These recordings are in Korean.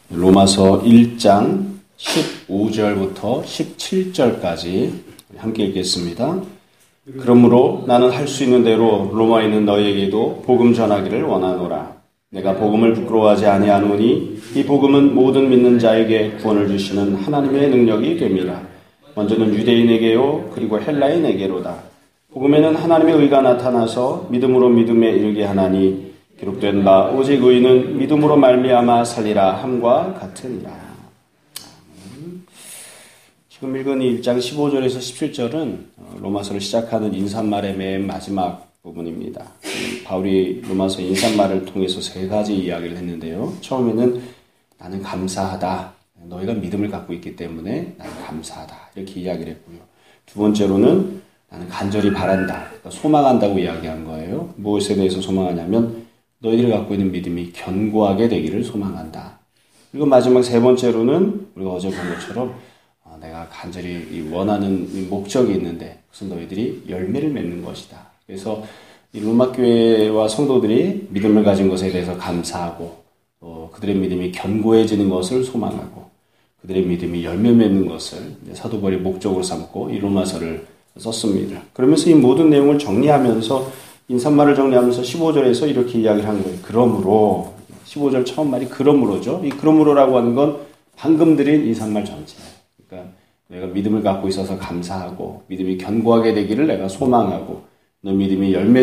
로마서 1장 15절부터 17절까지 함께 읽겠습니다. 그러므로 나는 할 수 있는 대로 로마에 있는 너희에게도 복음 전하기를 원하노라. 내가 복음을 부끄러워하지 아니하노니 이 복음은 모든 믿는 자에게 구원을 주시는 하나님의 능력이 됨이라. 먼저는 유대인에게요 그리고 헬라인에게로다. 복음에는 하나님의 의가 나타나서 믿음으로 믿음에 이르게 하나니 기록된 바 오직 의인은 믿음으로 말미암아 살리라 함과 같으니라. 지금 읽은 이 1장 15절에서 17절은 로마서를 시작하는 인사말의 맨 마지막 부분입니다. 바울이 로마서 인사말을 통해서 세 가지 이야기를 했는데요. 처음에는 나는 감사하다. 너희가 믿음을 갖고 있기 때문에 나는 감사하다. 이렇게 이야기를 했고요. 두 번째로는 나는 간절히 바란다. 그러니까 소망한다고 이야기한 거예요. 무엇에 대해서 소망하냐면 너희들이 갖고 있는 믿음이 견고하게 되기를 소망한다. 그리고 마지막 세 번째로는 우리가 어제 본 것처럼 내가 간절히 원하는 목적이 있는데 그것은 너희들이 열매를 맺는 것이다. 그래서 이 로마 교회와 성도들이 믿음을 가진 것에 대해서 감사하고 그들의 믿음이 견고해지는 것을 소망하고 그들의 믿음이 열매 맺는 것을 사도 바울이 목적으로 삼고 이 로마서를 썼습니다. 그러면서 이 모든 내용을 정리하면서 인사말을 정리하면서 15절에서 이렇게 이야기를 한 거예요. 그러므로 15절 처음 말이 그러므로죠. 이 그러므로라고 하는 건 방금 드린 인사말 전체예요. 그러니까 내가 믿음을 갖고 있어서 감사하고 믿음이 견고하게 되기를 내가 소망하고 너 믿음이 열매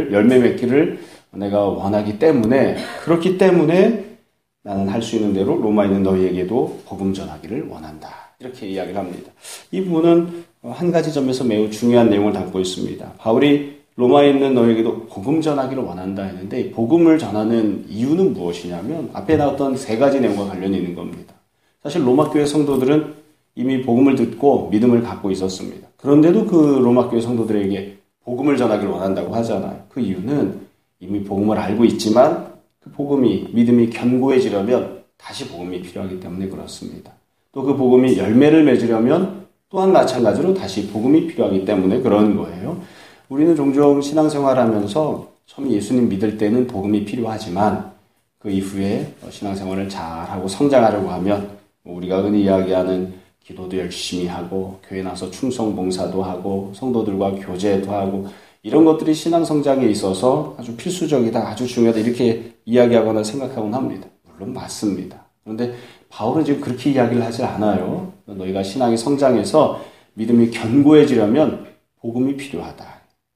맺기를 내가 원하기 때문에 그렇기 때문에 나는 할 수 있는 대로 로마에 있는 너희에게도 복음 전하기를 원한다. 이렇게 이야기를 합니다. 이 부분은 한 가지 점에서 매우 중요한 내용을 담고 있습니다. 바울이 로마에 있는 너희에게도 복음 전하기를 원한다 했는데 복음을 전하는 이유는 무엇이냐면 앞에 나왔던 세 가지 내용과 관련이 있는 겁니다. 사실 로마 교회 성도들은 이미 복음을 듣고 믿음을 갖고 있었습니다. 그런데도 그 로마 교회 성도들에게 복음을 전하기를 원한다고 하잖아요. 그 이유는 이미 복음을 알고 있지만 그 믿음이 견고해지려면 다시 복음이 필요하기 때문에 그렇습니다. 또 그 복음이 열매를 맺으려면 또한 마찬가지로 다시 복음이 필요하기 때문에 그런 거예요. 우리는 종종 신앙생활하면서 처음 예수님 믿을 때는 복음이 필요하지만 그 이후에 신앙생활을 잘하고 성장하려고 하면 우리가 흔히 이야기하는 기도도 열심히 하고 교회 나서 충성 봉사도 하고 성도들과 교제도 하고 이런 것들이 신앙 성장에 있어서 아주 필수적이다, 아주 중요하다 이렇게 이야기하거나 생각하곤 합니다. 물론 맞습니다. 그런데 바울은 지금 그렇게 이야기를 하지 않아요. 너희가 신앙이 성장해서 믿음이 견고해지려면 복음이 필요하다.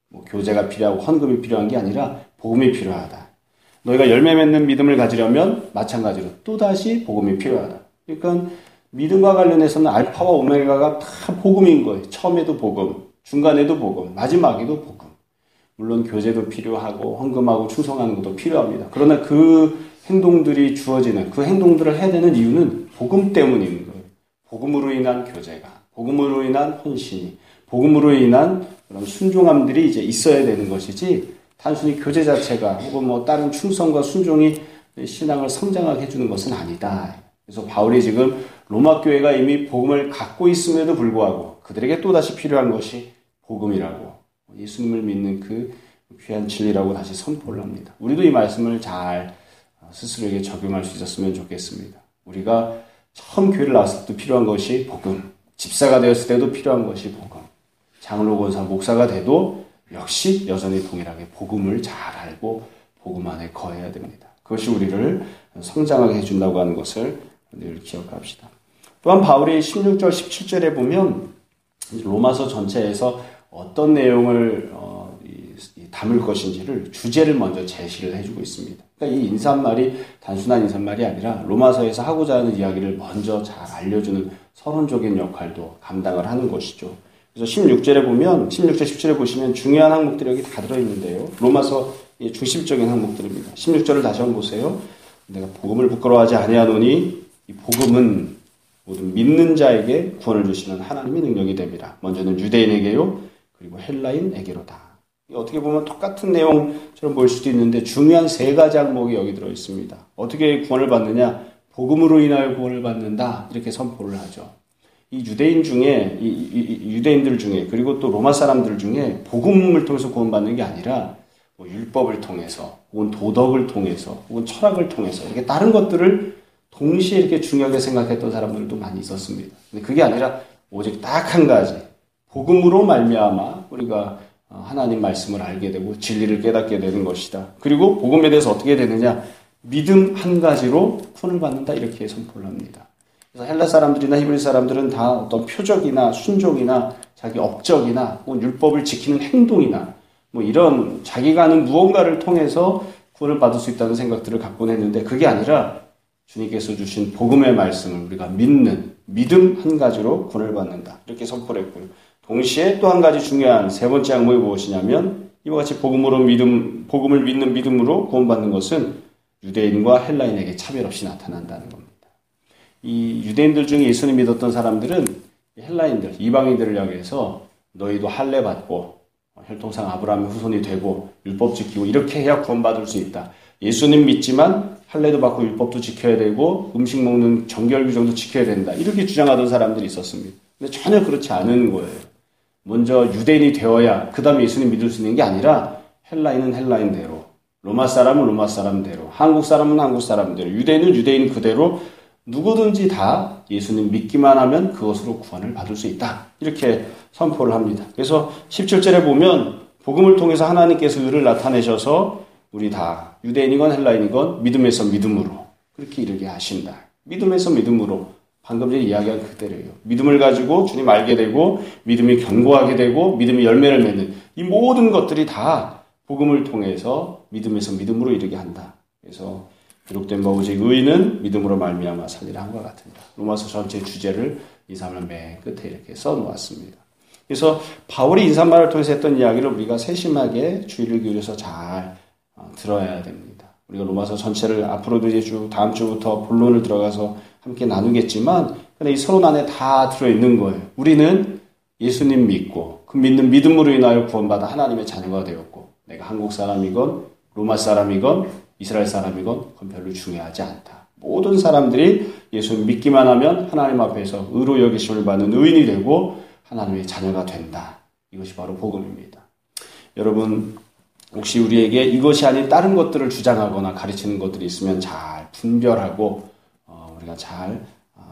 교제가 필요하고 헌금이 필요한 게 아니라 복음이 필요하다. 너희가 열매 맺는 믿음을 가지려면 마찬가지로 또다시 복음이 필요하다. 그러니까 믿음과 관련해서는 알파와 오메가가 다 복음인 거예요. 처음에도 복음, 중간에도 복음, 마지막에도 복음. 물론 교제도 필요하고 헌금하고 충성하는 것도 필요합니다. 그러나 그 행동들이 주어지는 그 행동들을 해야 되는 이유는 복음 때문인 거예요. 복음으로 인한 교제가, 복음으로 인한 헌신이, 복음으로 인한 그런 순종함들이 이제 있어야 되는 것이지 단순히 교제 자체가 혹은 다른 충성과 순종이 신앙을 성장하게 해주는 것은 아니다. 그래서 바울이 지금 로마 교회가 이미 복음을 갖고 있음에도 불구하고 그들에게 또다시 필요한 것이 복음이라고 예수님을 믿는 그 귀한 진리라고 다시 선포를 합니다. 우리도 이 말씀을 잘 스스로에게 적용할 수 있었으면 좋겠습니다. 우리가 처음 교회를 나왔을 때 필요한 것이 복음, 집사가 되었을 때도 필요한 것이 복음, 장로, 권사, 목사가 돼도 역시 여전히 동일하게 복음을 잘 알고 복음 안에 거해야 됩니다. 그것이 우리를 성장하게 해준다고 하는 것을 늘 기억합시다. 또한 바울이 16절, 17절에 보면 로마서 전체에서 어떤 내용을 담을 것인지를 주제를 먼저 제시를 해주고 있습니다. 그러니까 이 인사말이 단순한 인사말이 아니라 로마서에서 하고자 하는 이야기를 먼저 잘 알려주는 서론적인 역할도 감당을 하는 것이죠. 그래서 16절에 보면 16절, 17절에 보시면 중요한 항목들이 여기 다 들어있는데요. 로마서 중심적인 항목들입니다. 16절을 다시 한번 보세요. 내가 복음을 부끄러워하지 아니하노니 이 복음은 모든 믿는 자에게 구원을 주시는 하나님의 능력이 됨이라. 먼저는 유대인에게요 그리고 헬라인에게로다. 어떻게 보면 똑같은 내용처럼 보일 수도 있는데 중요한 세 가지 항목이 여기 들어있습니다. 어떻게 구원을 받느냐? 복음으로 인하여 구원을 받는다. 이렇게 선포를 하죠. 이 유대인 중에 유대인들 중에 그리고 또 로마 사람들 중에 복음을 통해서 구원받는 게 아니라 율법을 통해서 혹은 도덕을 통해서 혹은 철학을 통해서 이렇게 다른 것들을 동시에 이렇게 중요하게 생각했던 사람들도 많이 있었습니다. 근데 그게 아니라 오직 딱 한 가지, 복음으로 말미암아 우리가 하나님 말씀을 알게 되고 진리를 깨닫게 되는 것이다. 그리고 복음에 대해서 어떻게 되느냐? 믿음 한 가지로 구원을 받는다, 이렇게 선포를 합니다. 그래서 헬라 사람들이나 히브리 사람들은 다 어떤 표적이나 순종이나 자기 업적이나 율법을 지키는 행동이나 이런 자기가 하는 무언가를 통해서 구원을 받을 수 있다는 생각들을 갖곤 했는데, 그게 아니라 주님께서 주신 복음의 말씀을 우리가 믿는 믿음 한 가지로 구원을 받는다, 이렇게 선포를 했고요. 동시에 또 한 가지 중요한 세 번째 항목이 무엇이냐면, 이와 같이 복음을 믿는 믿음으로 구원받는 것은 유대인과 헬라인에게 차별 없이 나타난다는 겁니다. 이 유대인들 중에 예수님 믿었던 사람들은 헬라인들, 이방인들을 향해서 너희도 할례 받고 혈통상 아브라함의 후손이 되고 율법 지키고 이렇게 해야 구원받을 수 있다. 예수님 믿지만 할례도 받고 율법도 지켜야 되고 음식 먹는 정결 규정도 지켜야 된다, 이렇게 주장하던 사람들이 있었습니다. 근데 전혀 그렇지 않은 거예요. 먼저 유대인이 되어야 그 다음에 예수님 믿을 수 있는 게 아니라, 헬라인은 헬라인대로, 로마 사람은 로마 사람대로, 한국 사람은 한국 사람대로, 유대인은 유대인 그대로 누구든지 다 예수님 믿기만 하면 그것으로 구원을 받을 수 있다, 이렇게 선포를 합니다. 그래서 17절에 보면 복음을 통해서 하나님께서 의를 나타내셔서 우리 다 유대인이건 헬라인이건 믿음에서 믿음으로 그렇게 이르게 하신다. 믿음에서 믿음으로, 방금 전에 이야기한 그대로예요. 믿음을 가지고 주님 알게 되고 믿음이 견고하게 되고 믿음이 열매를 맺는 이 모든 것들이 다 복음을 통해서 믿음에서 믿음으로 이르게 한다. 그래서 기록된 바 오직 의인은 믿음으로 말미암아 살리라 한 것 같습니다. 로마서 전체 주제를 2, 3을 맨 끝에 이렇게 써놓았습니다. 그래서 바울이 인사말을 통해서 했던 이야기를 우리가 세심하게 주의를 기울여서 잘 들어야 됩니다. 우리가 로마서 전체를 앞으로도 이제 다음 주부터 본론을 들어가서 함께 나누겠지만, 근데 이 서론 안에 다 들어있는 거예요. 우리는 예수님 믿고 그 믿는 믿음으로 인하여 구원받아 하나님의 자녀가 되었고, 내가 한국 사람이건 로마 사람이건 이스라엘 사람이건 그건 별로 중요하지 않다. 모든 사람들이 예수님 믿기만 하면 하나님 앞에서 의로 여기심을 받는 의인이 되고 하나님의 자녀가 된다. 이것이 바로 복음입니다. 여러분, 혹시 우리에게 이것이 아닌 다른 것들을 주장하거나 가르치는 것들이 있으면 잘 분별하고 우리가 잘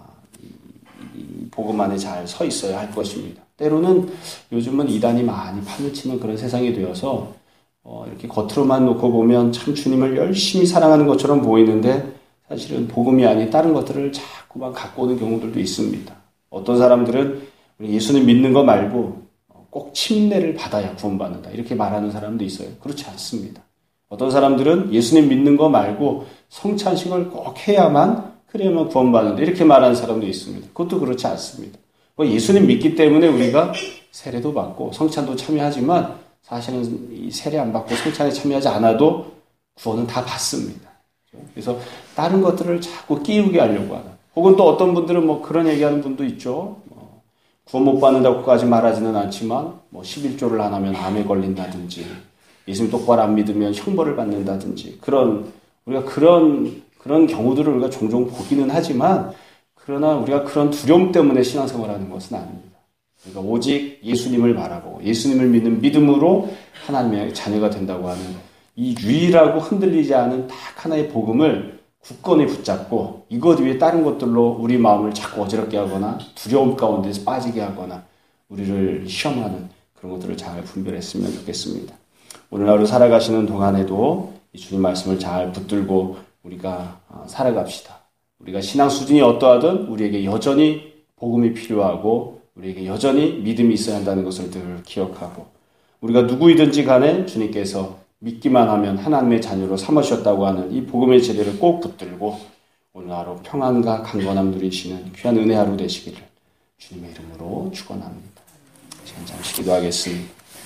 이 복음 안에 잘 서 있어야 할 것입니다. 때로는 요즘은 이단이 많이 판을 치는 그런 세상이 되어서 이렇게 겉으로만 놓고 보면 참 주님을 열심히 사랑하는 것처럼 보이는데, 사실은 복음이 아닌 다른 것들을 자꾸만 갖고 오는 경우들도 있습니다. 어떤 사람들은 예수님 믿는 거 말고 꼭 침례를 받아야 구원받는다, 이렇게 말하는 사람도 있어요. 그렇지 않습니다. 어떤 사람들은 예수님 믿는 거 말고 성찬식을 꼭 해야만, 그래야만 구원받는다, 이렇게 말하는 사람도 있습니다. 그것도 그렇지 않습니다. 예수님 믿기 때문에 우리가 세례도 받고 성찬도 참여하지만, 사실은 이 세례 안 받고 성찬에 참여하지 않아도 구원은 다 받습니다. 그래서 다른 것들을 자꾸 끼우게 하려고 하는, 혹은 또 어떤 분들은 그런 얘기하는 분도 있죠. 구원 못 받는다고까지 말하지는 않지만 11조를 안 하면 암에 걸린다든지, 예수님 똑바로 안 믿으면 형벌을 받는다든지, 우리가 그런 경우들을 우리가 종종 보기는 하지만, 그러나 우리가 그런 두려움 때문에 신앙생활하는 것은 아닙니다. 그러니까 오직 예수님을 바라보고 예수님을 믿는 믿음으로 하나님의 자녀가 된다고 하는 이 유일하고 흔들리지 않은 딱 하나의 복음을 굳건히 붙잡고, 이것 위에 다른 것들로 우리 마음을 자꾸 어지럽게 하거나 두려움 가운데서 빠지게 하거나 우리를 시험하는 그런 것들을 잘 분별했으면 좋겠습니다. 오늘 하루 살아가시는 동안에도 이 주님 말씀을 잘 붙들고 우리가 살아갑시다. 우리가 신앙 수준이 어떠하든 우리에게 여전히 복음이 필요하고 우리에게 여전히 믿음이 있어야 한다는 것을 늘 기억하고, 우리가 누구이든지 간에 주님께서 믿기만 하면 하나님의 자녀로 삼으셨다고 하는 이 복음의 진리를 꼭 붙들고 오늘 하루 평안과 강건함 누리시는 귀한 은혜 하루 되시기를 주님의 이름으로 축원합니다. 시간 잠시 기도하겠습니다.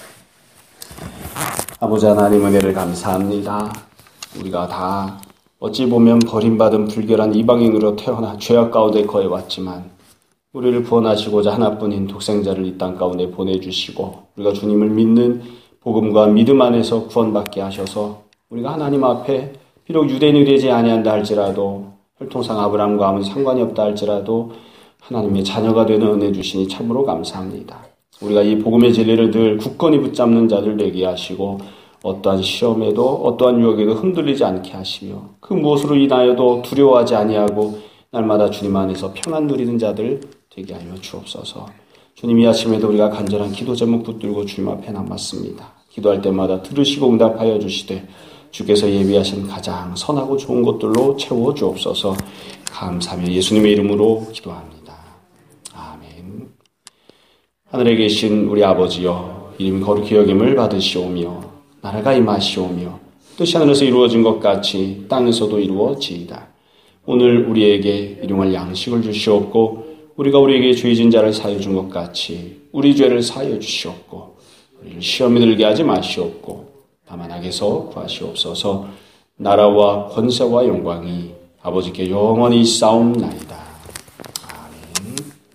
아버지 하나님, 은혜를 감사합니다. 우리가 다 어찌 보면 버림받은 불결한 이방인으로 태어나 죄악 가운데 거해왔지만, 우리를 구원하시고자 하나뿐인 독생자를 이 땅 가운데 보내주시고 우리가 주님을 믿는 복음과 믿음 안에서 구원받게 하셔서 우리가 하나님 앞에 비록 유대인이 되지 아니한다 할지라도, 혈통상 아브라함과 아무 상관이 없다 할지라도 하나님의 자녀가 되는 은혜 주시니 참으로 감사합니다. 우리가 이 복음의 진리를 늘 굳건히 붙잡는 자들 되게 하시고, 어떠한 시험에도 어떠한 유혹에도 흔들리지 않게 하시며, 그 무엇으로 인하여도 두려워하지 아니하고 날마다 주님 안에서 평안 누리는 자들 되게 하여 주옵소서. 주님, 이 아침에도 우리가 간절한 기도 제목 붙들고 주님 앞에 남았습니다. 기도할 때마다 들으시고 응답하여 주시되 주께서 예비하신 가장 선하고 좋은 것들로 채워 주옵소서. 감사하며 예수님의 이름으로 기도합니다. 아멘. 하늘에 계신 우리 아버지여, 이름이 거룩히 여김을 받으시오며 나라가 임하시오며 뜻이 하늘에서 이루어진 것 같이 땅에서도 이루어지이다. 오늘 우리에게 일용할 양식을 주시옵고 우리가 우리에게 죄 지은 자를 사하여 준 것 같이 우리 죄를 사하여 주시옵고 우리를 시험에 들게 하지 마시옵고 다만 악에서 구하시옵소서. 나라와 권세와 영광이 아버지께 영원히 있사옵나이다.